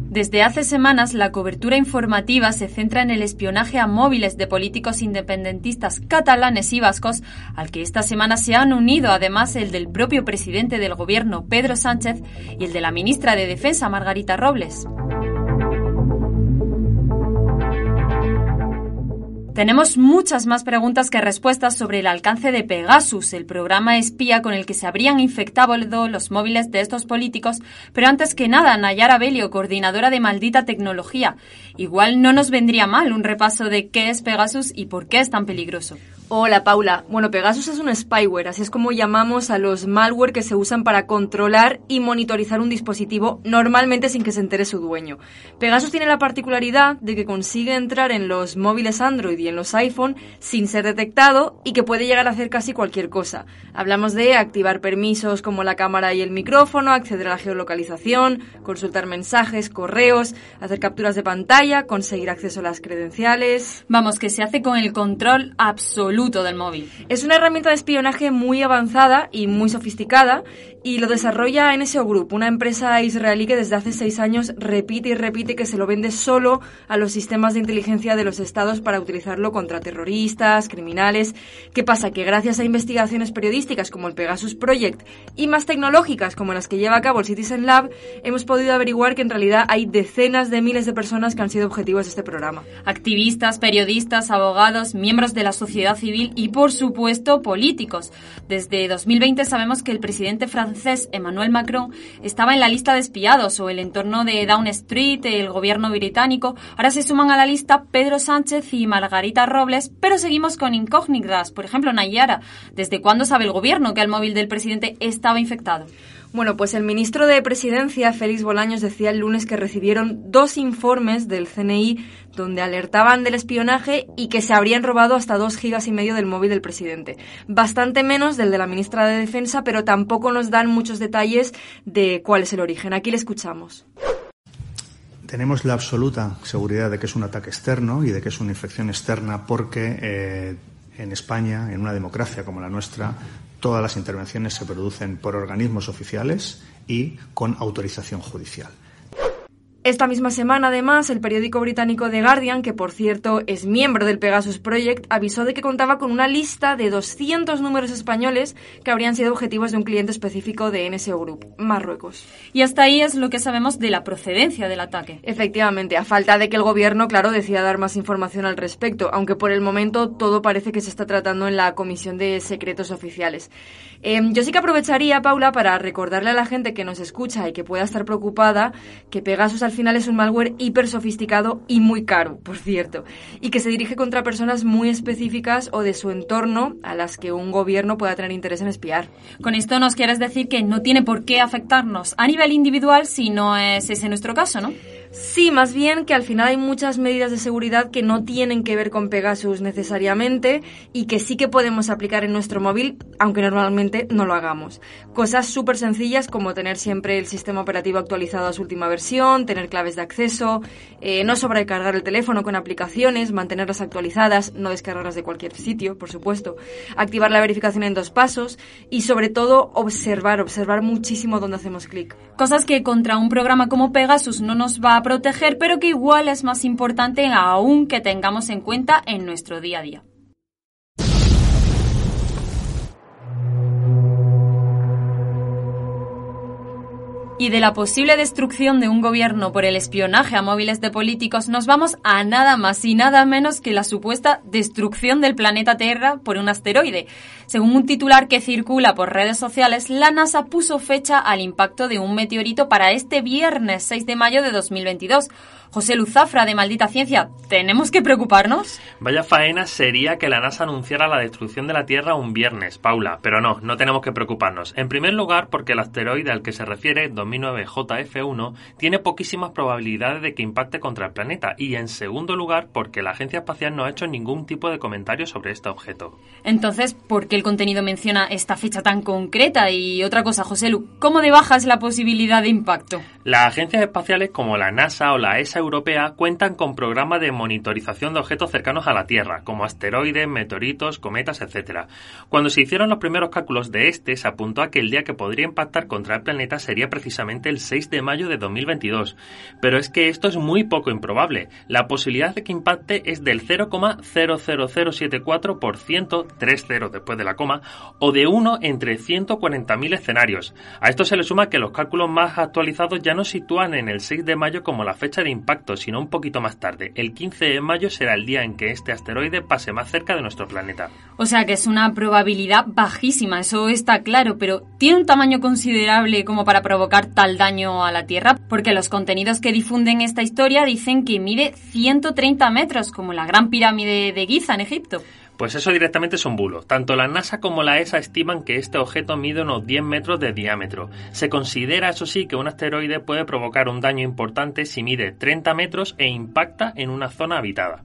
Desde hace semanas, la cobertura informativa se centra en el espionaje a móviles de políticos independentistas catalanes y vascos, al que esta semana se han unido además el del propio presidente del gobierno, Pedro Sánchez, y el de la ministra de Defensa, Margarita Robles. Tenemos muchas más preguntas que respuestas sobre el alcance de Pegasus, el programa espía con el que se habrían infectado los móviles de estos políticos, pero antes que nada, Nayara Belio, coordinadora de Maldita Tecnología. Igual no nos vendría mal un repaso de qué es Pegasus y por qué es tan peligroso. Hola, Paula. Bueno, Pegasus es un spyware, así es como llamamos a los malware que se usan para controlar y monitorizar un dispositivo, normalmente sin que se entere su dueño. Pegasus tiene la particularidad de que consigue entrar en los móviles Android y en los iPhone sin ser detectado y que puede llegar a hacer casi cualquier cosa. Hablamos de activar permisos como la cámara y el micrófono, acceder a la geolocalización, consultar mensajes, correos, hacer capturas de pantalla, conseguir acceso a las credenciales. Vamos, que se hace con el control absoluto del móvil. Es una herramienta de espionaje muy avanzada y muy sofisticada y lo desarrolla NSO Group, una empresa israelí que desde hace 6 años repite y repite que se lo vende solo a los sistemas de inteligencia de los estados para utilizarlo contra terroristas, criminales. ¿Qué pasa? Que gracias a investigaciones periodísticas como el Pegasus Project y más tecnológicas como las que lleva a cabo el Citizen Lab, hemos podido averiguar que en realidad hay decenas de miles de personas que han sido objetivos de este programa. Activistas, periodistas, abogados, miembros de la sociedad civil y, por supuesto, políticos. Desde 2020 sabemos que el presidente francés Emmanuel Macron estaba en la lista de espiados, o el entorno de Downing Street, el gobierno británico. Ahora se suman a la lista Pedro Sánchez y Margarita Robles, pero seguimos con incógnitas. Por ejemplo, Nayara, ¿desde cuándo sabe el gobierno que el móvil del presidente estaba infectado? Bueno, pues el ministro de Presidencia, Félix Bolaños, decía el lunes que recibieron 2 informes del CNI donde alertaban del espionaje y que se habrían robado hasta 2,5 gigas del móvil del presidente. Bastante menos del de la ministra de Defensa, pero tampoco nos dan muchos detalles de cuál es el origen. Aquí le escuchamos. Tenemos la absoluta seguridad de que es un ataque externo y de que es una infección externa porque en España, en una democracia como la nuestra, todas las intervenciones se producen por organismos oficiales y con autorización judicial. Esta misma semana, además, el periódico británico The Guardian, que por cierto es miembro del Pegasus Project, avisó de que contaba con una lista de 200 números españoles que habrían sido objetivos de un cliente específico de NSO Group, Marruecos. Y hasta ahí es lo que sabemos de la procedencia del ataque. Efectivamente, a falta de que el gobierno, claro, decida dar más información al respecto, aunque por el momento todo parece que se está tratando en la Comisión de Secretos Oficiales. Yo sí que aprovecharía, Paula, para recordarle a la gente que nos escucha y que pueda estar preocupada que Pegasus al final es un malware hiper sofisticado y muy caro, por cierto, y que se dirige contra personas muy específicas o de su entorno a las que un gobierno pueda tener interés en espiar. Con esto nos quieres decir que no tiene por qué afectarnos a nivel individual si no es ese nuestro caso, ¿no? Sí, más bien que al final hay muchas medidas de seguridad que no tienen que ver con Pegasus necesariamente y que sí que podemos aplicar en nuestro móvil, aunque normalmente no lo hagamos. Cosas súper sencillas como tener siempre el sistema operativo actualizado a su última versión, tener claves de acceso, no sobrecargar el teléfono con aplicaciones, mantenerlas actualizadas, no descargarlas de cualquier sitio, por supuesto, activar la verificación en 2 pasos y sobre todo observar muchísimo dónde hacemos clic. Cosas que contra un programa como Pegasus no nos va a proteger, pero que igual es más importante aún que tengamos en cuenta en nuestro día a día. Y de la posible destrucción de un gobierno por el espionaje a móviles de políticos nos vamos a nada más y nada menos que la supuesta destrucción del planeta Tierra por un asteroide. Según un titular que circula por redes sociales, la NASA puso fecha al impacto de un meteorito para este viernes 6 de mayo de 2022. José Luzafra, de Maldita Ciencia, ¿tenemos que preocuparnos? Vaya faena sería que la NASA anunciara la destrucción de la Tierra un viernes, Paula, pero no tenemos que preocuparnos. En primer lugar, porque el asteroide al que se refiere, 2009 JF1, tiene poquísimas probabilidades de que impacte contra el planeta, y en segundo lugar, porque la Agencia Espacial no ha hecho ningún tipo de comentario sobre este objeto. Entonces, ¿por qué el contenido menciona esta fecha tan concreta? Y otra cosa, José Lu, ¿cómo de baja es la posibilidad de impacto? Las agencias espaciales como la NASA o la ESA europea cuentan con programas de monitorización de objetos cercanos a la Tierra, como asteroides, meteoritos, cometas, etc. Cuando se hicieron los primeros cálculos de se apuntó a que el día que podría impactar contra el planeta sería precisamente precisamente el 6 de mayo de 2022. Pero es que esto es muy poco improbable. La posibilidad de que impacte es del 0,00074%, 30 después de la coma, o de 1 entre 140.000 escenarios. A esto se le suma que los cálculos más actualizados ya no sitúan en el 6 de mayo como la fecha de impacto, sino un poquito más tarde. El 15 de mayo será el día en que este asteroide pase más cerca de nuestro planeta. O sea que es una probabilidad bajísima, eso está claro, pero ¿tiene un tamaño considerable como para provocar tal daño a la Tierra? Porque los contenidos que difunden esta historia dicen que mide 130 metros, como la Gran Pirámide de Giza en Egipto. Pues eso directamente es un bulo. Tanto la NASA como la ESA estiman que este objeto mide unos 10 metros de diámetro. Se considera, eso sí, que un asteroide puede provocar un daño importante si mide 30 metros e impacta en una zona habitada.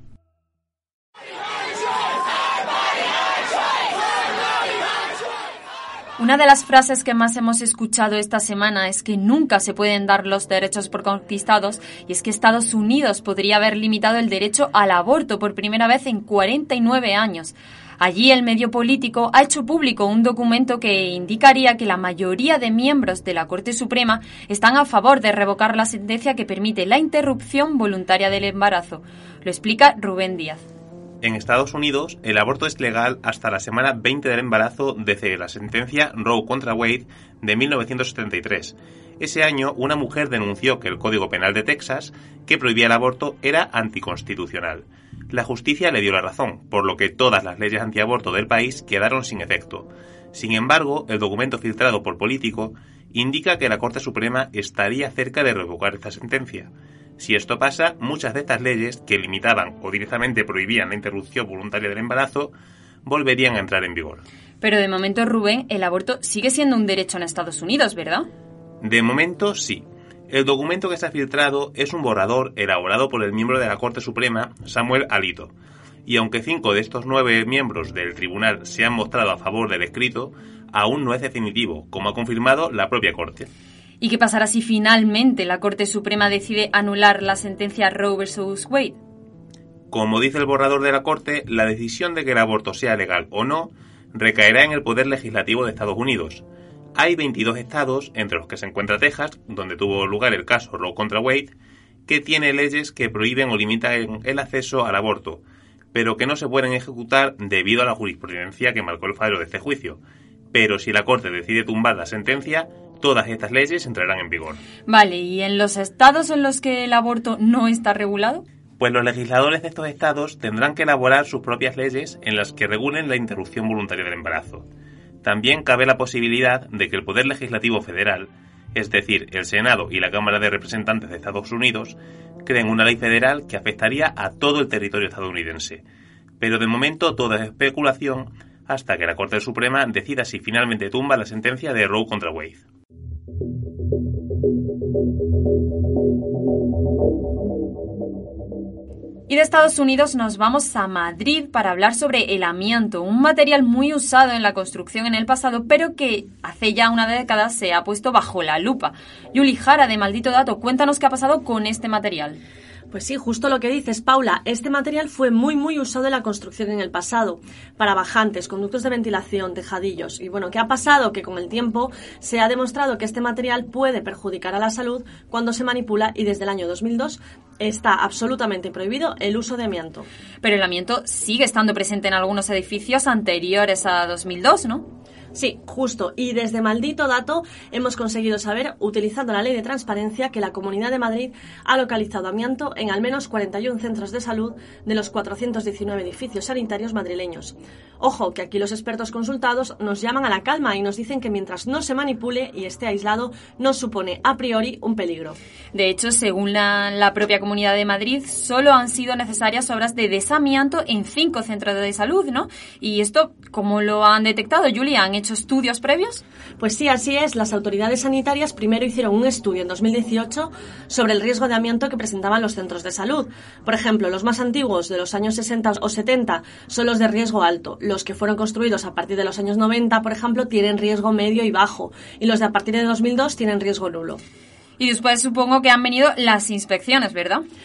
Una de las frases que más hemos escuchado esta semana es que nunca se pueden dar los derechos por conquistados, y es que Estados Unidos podría haber limitado el derecho al aborto por primera vez en 49 años. Allí el medio político ha hecho público un documento que indicaría que la mayoría de miembros de la Corte Suprema están a favor de revocar la sentencia que permite la interrupción voluntaria del embarazo. Lo explica Rubén Díaz. En Estados Unidos, el aborto es legal hasta la semana 20 del embarazo desde la sentencia Roe contra Wade de 1973. Ese año, una mujer denunció que el Código Penal de Texas, que prohibía el aborto, era anticonstitucional. La justicia le dio la razón, por lo que todas las leyes antiaborto del país quedaron sin efecto. Sin embargo, el documento filtrado por Político indica que la Corte Suprema estaría cerca de revocar esta sentencia. Si esto pasa, muchas de estas leyes que limitaban o directamente prohibían la interrupción voluntaria del embarazo volverían a entrar en vigor. Pero de momento, Rubén, el aborto sigue siendo un derecho en Estados Unidos, ¿verdad? De momento, sí. El documento que se ha filtrado es un borrador elaborado por el miembro de la Corte Suprema, Samuel Alito. Y aunque 5 de estos 9 miembros del tribunal se han mostrado a favor del escrito, aún no es definitivo, como ha confirmado la propia Corte. ¿Y qué pasará si finalmente la Corte Suprema decide anular la sentencia Roe vs. Wade? Como dice el borrador de la Corte, la decisión de que el aborto sea legal o no recaerá en el Poder Legislativo de Estados Unidos. Hay 22 estados, entre los que se encuentra Texas, donde tuvo lugar el caso Roe contra Wade, que tiene leyes que prohíben o limitan el acceso al aborto, pero que no se pueden ejecutar debido a la jurisprudencia que marcó el fallo de este juicio. Pero si la Corte decide tumbar la sentencia, todas estas leyes entrarán en vigor. Vale, ¿y en los estados en los que el aborto no está regulado? Pues los legisladores de estos estados tendrán que elaborar sus propias leyes en las que regulen la interrupción voluntaria del embarazo. También cabe la posibilidad de que el Poder Legislativo Federal, es decir, el Senado y la Cámara de Representantes de Estados Unidos, creen una ley federal que afectaría a todo el territorio estadounidense. Pero de momento todo es especulación hasta que la Corte Suprema decida si finalmente tumba la sentencia de Roe contra Wade. Y de Estados Unidos nos vamos a Madrid para hablar sobre el amianto, un material muy usado en la construcción en el pasado, pero que hace ya una década se ha puesto bajo la lupa. Yuli Jara, de Maldito Dato, cuéntanos qué ha pasado con este material. Pues sí, justo lo que dices, Paula. Este material fue muy usado en la construcción en el pasado, para bajantes, conductos de ventilación, tejadillos. Y bueno, ¿qué ha pasado? Que con el tiempo se ha demostrado que este material puede perjudicar a la salud cuando se manipula, y desde el año 2002 está absolutamente prohibido el uso de amianto. Pero el amianto sigue estando presente en algunos edificios anteriores a 2002, ¿no? Sí, justo. Y desde Maldito Dato hemos conseguido saber, utilizando la ley de transparencia, que la Comunidad de Madrid ha localizado amianto en al menos 41 centros de salud de los 419 edificios sanitarios madrileños. Ojo, que aquí los expertos consultados nos llaman a la calma y nos dicen que mientras no se manipule y esté aislado, no supone a priori un peligro. De hecho, según la propia Comunidad de Madrid, solo han sido necesarias obras de desamianto en 5 centros de salud, ¿no? ¿Y esto cómo lo han detectado, Julia? ¿Han hecho estudios previos? Pues sí, así es. Las autoridades sanitarias primero hicieron un estudio en 2018 sobre el riesgo de amianto que presentaban los centros de salud. Por ejemplo, los más antiguos, de los años 60 o 70, son los de riesgo alto. Los que fueron construidos a partir de los años 90, por ejemplo, tienen riesgo medio y bajo. Y los de a partir de 2002 tienen riesgo nulo. Y después supongo que han venido las inspecciones, ¿verdad?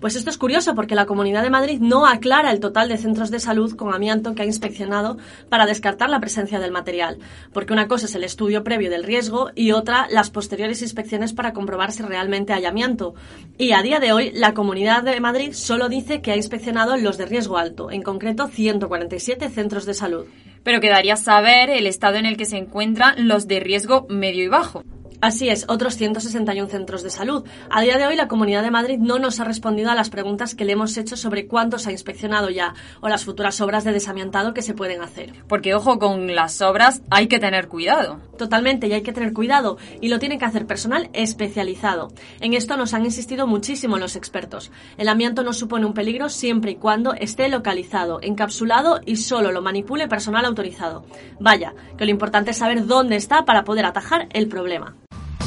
Pues esto es curioso porque la Comunidad de Madrid no aclara el total de centros de salud con amianto que ha inspeccionado para descartar la presencia del material, porque una cosa es el estudio previo del riesgo y otra las posteriores inspecciones para comprobar si realmente hay amianto. Y a día de hoy la Comunidad de Madrid solo dice que ha inspeccionado los de riesgo alto, en concreto 147 centros de salud. Pero quedaría saber el estado en el que se encuentran los de riesgo medio y bajo. Así es, otros 161 centros de salud. A día de hoy la Comunidad de Madrid no nos ha respondido a las preguntas que le hemos hecho sobre cuántos ha inspeccionado ya o las futuras obras de desamiantado que se pueden hacer. Porque, ojo, con las obras hay que tener cuidado. Totalmente, y hay que tener cuidado, y lo tiene que hacer personal especializado. En esto nos han insistido muchísimo los expertos. El amianto no supone un peligro siempre y cuando esté localizado, encapsulado y solo lo manipule personal autorizado. Vaya, que lo importante es saber dónde está para poder atajar el problema.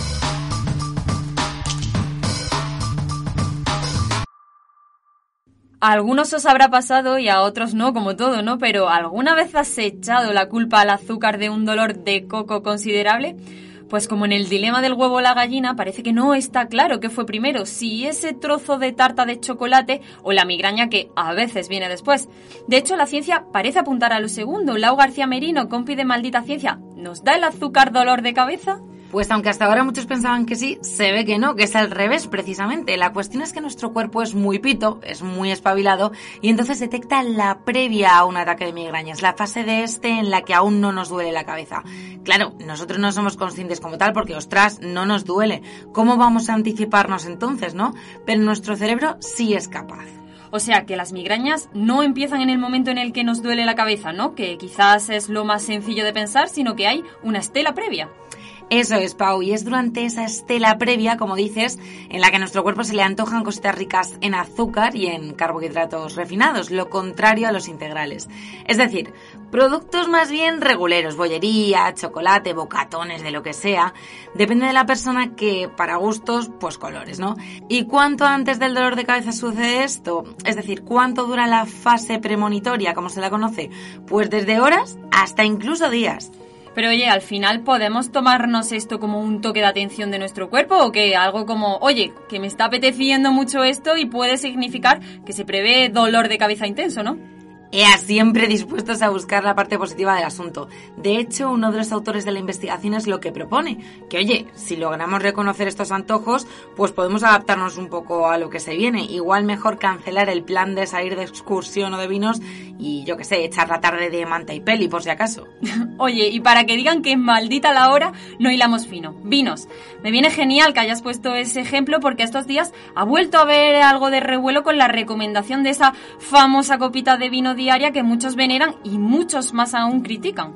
A algunos os habrá pasado y a otros no, como todo, ¿no? Pero ¿alguna vez has echado la culpa al azúcar de un dolor de coco considerable? Pues como en el dilema del huevo o la gallina, parece que no está claro qué fue primero, si ese trozo de tarta de chocolate o la migraña que a veces viene después. De hecho, la ciencia parece apuntar a lo segundo. Lau García Merino, compi de Maldita Ciencia, ¿nos da el azúcar dolor de cabeza? Pues aunque hasta ahora muchos pensaban que sí, se ve que no, que es al revés precisamente. La cuestión es que nuestro cuerpo es muy pito, es muy espabilado y entonces detecta la previa a un ataque de migrañas, la fase de en la que aún no nos duele la cabeza. Claro, nosotros no somos conscientes como tal porque, ostras, no nos duele. ¿Cómo vamos a anticiparnos entonces, no? Pero nuestro cerebro sí es capaz. O sea, que las migrañas no empiezan en el momento en el que nos duele la cabeza, ¿no? Que quizás es lo más sencillo de pensar, sino que hay una estela previa. Eso es, Pau, y es durante esa estela previa, como dices, en la que a nuestro cuerpo se le antojan cositas ricas en azúcar y en carbohidratos refinados, lo contrario a los integrales. Es decir, productos más bien reguleros, bollería, chocolate, bocatones, de lo que sea. Depende de la persona que, para gustos, pues colores, ¿no? ¿Y cuánto antes del dolor de cabeza sucede esto? Es decir, ¿cuánto dura la fase premonitoria, como se la conoce? Pues desde horas hasta incluso días. Pero oye, al final podemos tomarnos esto como un toque de atención de nuestro cuerpo o que algo como, oye, que me está apeteciendo mucho esto y puede significar que se prevé dolor de cabeza intenso, ¿no? Siempre dispuestos a buscar la parte positiva del asunto. De hecho, uno de los autores de la investigación es lo que propone, que oye, si logramos reconocer estos antojos, pues podemos adaptarnos un poco a lo que se viene. Igual mejor cancelar el plan de salir de excursión o de vinos y, yo qué sé, echar la tarde de manta y peli, por si acaso. Oye, y para que digan que es maldita la hora, no hilamos fino. Vinos. Me viene genial que hayas puesto ese ejemplo porque estos días ha vuelto a haber algo de revuelo con la recomendación de esa famosa copita de vino diaria que muchos veneran y muchos más aún critican.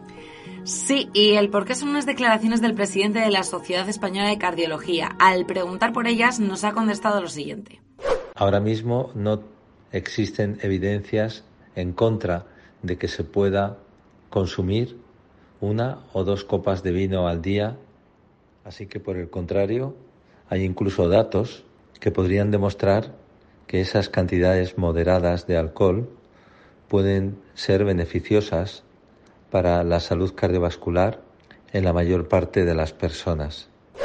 Sí, y el por qué son unas declaraciones del presidente de la Sociedad Española de Cardiología. Al preguntar por ellas, nos ha contestado lo siguiente. Ahora mismo no existen evidencias en contra de que se pueda consumir 1 o 2 copas de vino al día, así que por el contrario, hay incluso datos que podrían demostrar que esas cantidades moderadas de alcohol pueden ser beneficiosas para la salud cardiovascular en la mayor parte de las personas.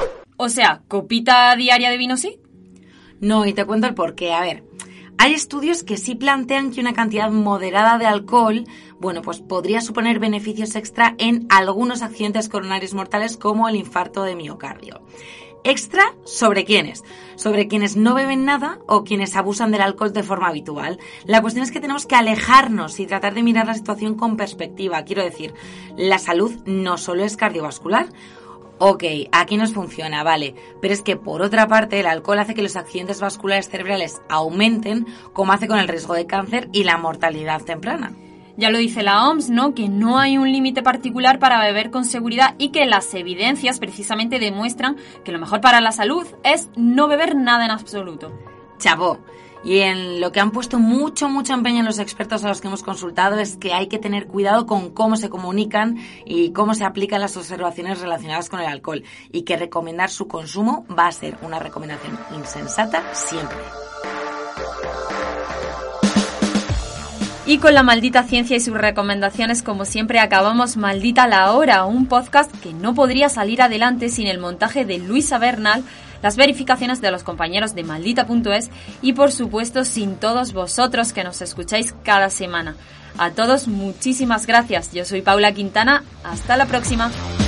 O sea, ¿copita diaria de vino sí? No, y te cuento el porqué. A ver, hay estudios que sí plantean que una cantidad moderada de alcohol, bueno, pues podría suponer beneficios extra en algunos accidentes coronarios mortales como el infarto de miocardio. ¿Extra sobre quiénes? Sobre quienes no beben nada o quienes abusan del alcohol de forma habitual. La cuestión es que tenemos que alejarnos y tratar de mirar la situación con perspectiva. Quiero decir, la salud no solo es cardiovascular. Ok, aquí nos funciona, vale, pero es que por otra parte el alcohol hace que los accidentes vasculares cerebrales aumenten, como hace con el riesgo de cáncer y la mortalidad temprana. Ya lo dice la OMS, ¿no? Que no hay un límite particular para beber con seguridad y que las evidencias precisamente demuestran que lo mejor para la salud es no beber nada en absoluto. Chapó. Y en lo que han puesto mucho empeño los expertos a los que hemos consultado es que hay que tener cuidado con cómo se comunican y cómo se aplican las observaciones relacionadas con el alcohol y que recomendar su consumo va a ser una recomendación insensata siempre. Y con la maldita ciencia y sus recomendaciones, como siempre, acabamos Maldita la Hora, un podcast que no podría salir adelante sin el montaje de Luisa Bernal, las verificaciones de los compañeros de Maldita.es y, por supuesto, sin todos vosotros que nos escucháis cada semana. A todos, muchísimas gracias. Yo soy Paula Quintana. Hasta la próxima.